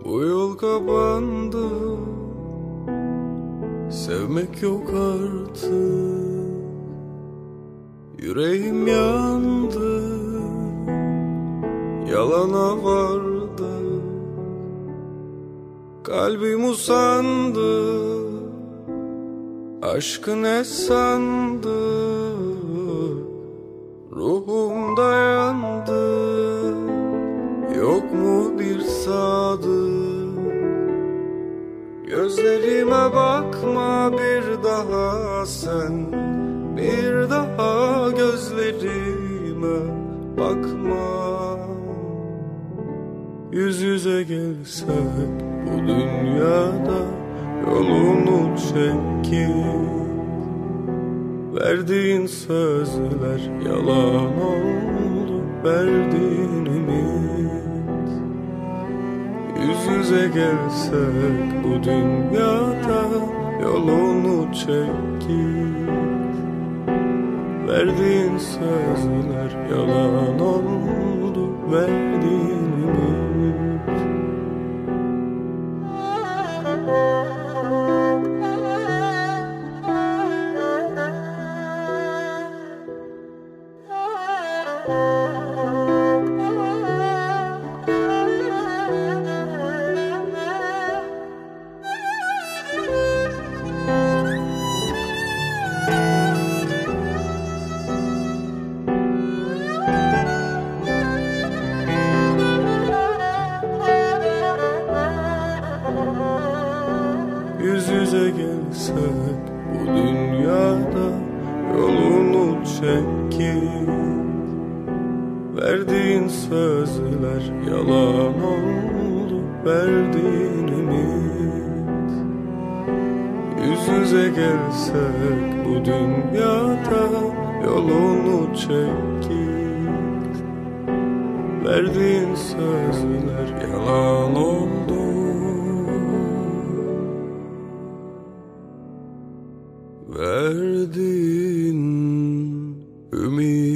Bu yol kapandı, sevmek yok artık. Yüreğim yandı, yalana vardı. Kalbim usandı, aşkı ne sandı? Ruhum dayandı, yok mu bir sadık? Gözlerime bakma bir daha sen, bir daha gözlerime bakma. Yüz yüze gelsek bu dünyada, yolunu çekip verdiğin sözler yalan oldu, verdiğin ümit. Yüz yüze gelsek bu dünyada, yolunu çekip verdiğin sözler yalan oldu, verdiğin ümit. Yüz yüze gelsek bu dünyada, yolunu çekip verdiğin sözler yalan oldu, verdiğin ümit. Yüz yüze gelsek bu dünyada, yolunu çekip verdiğin sözler yalan oldu, verdiğin ümit.